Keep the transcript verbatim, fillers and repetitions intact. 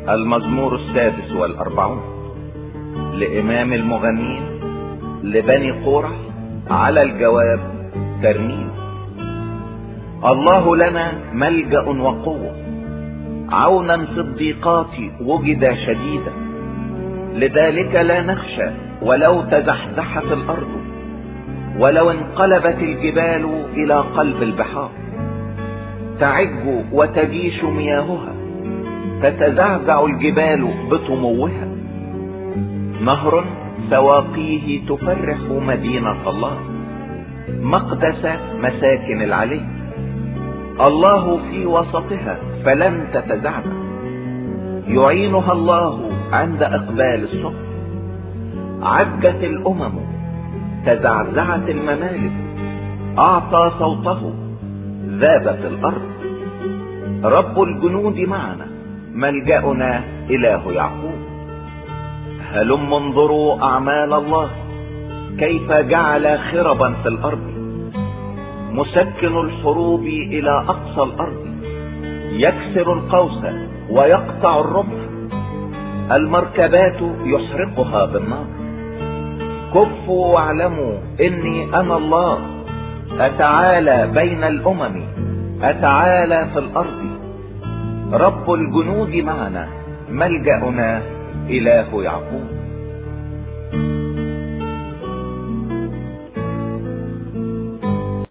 المزمور السادس والأربعون لإمام المغنين لبني قورح على الجواب ترنيم. الله لنا ملجأ وقوة، عونا في الضيقات وجد شديدا، لذلك لا نخشى ولو تزحزحت الأرض، ولو انقلبت الجبال إلى قلب البحار. تعج وتجيش مياهها، تتزعزع الجبال بطموها. نهر سواقيه تفرح مدينة الله، مقدس مساكن العلي. الله في وسطها فلن تتزعزع، يعينها الله عند اقبال الصبح. عجت الامم، تزعزعت الممالك، اعطى صوته، ذابت الارض. رب الجنود معنا، ملجأنا اله يعقوب. هلم انظروا اعمال الله، كيف جعل خربا في الارض. مسكن الحروب الى اقصى الارض، يكسر القوس ويقطع الرمح. المركبات يحرقها بالنار. كفوا واعلموا اني انا الله، اتعالى بين الامم، اتعالى في الارض. رب الجنود معنا، ملجأنا اله يعقوب.